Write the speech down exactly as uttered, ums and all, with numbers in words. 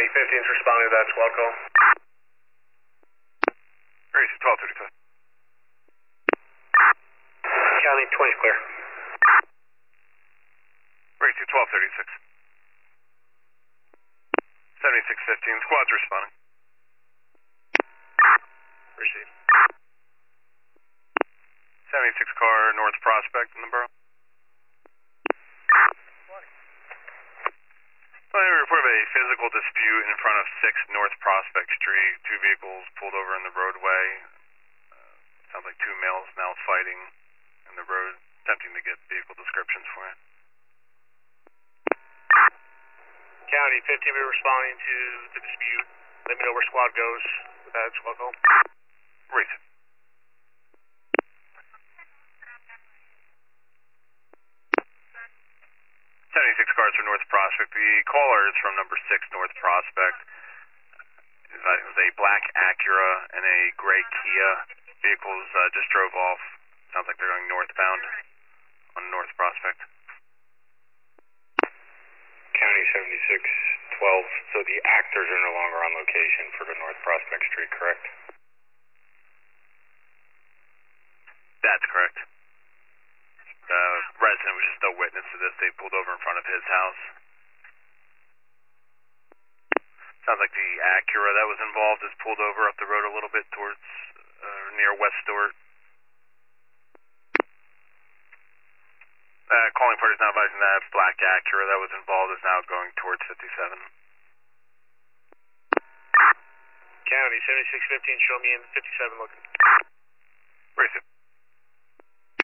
fifteen's responding to that squad call. Race twelve thirty-five. County twenty clear. Race twelve thirty-six. seventy-six fifteen, squad's responding. Received. seventy-six car, North Prospect in the borough. Well, we report of a physical dispute in front of six North Prospect Street. Two vehicles pulled over in the roadway. Uh, sounds like two males now fighting in the road, attempting to get vehicle descriptions for you. County fifteen, we're responding to the dispute. Let me know where squad goes with that squad call. Race. seventy-six cars from North Prospect. The caller is from number six North Prospect. It was a black Acura and a gray Kia. Vehicles uh, just drove off. Sounds like they're going northbound on North Prospect. County seventy-six twelve, so the actors are no longer on location for the North Prospect Street, correct? That's correct. The resident was just a witness to this. They pulled over in front of his house. Sounds like the Acura that was involved is pulled over up the road a little bit towards uh, near West Stewart. Uh, calling party is now advising that black Acura that was involved is now going towards fifty-seven. County seventy-six fifteen, show me in fifty-seven looking. Where is it?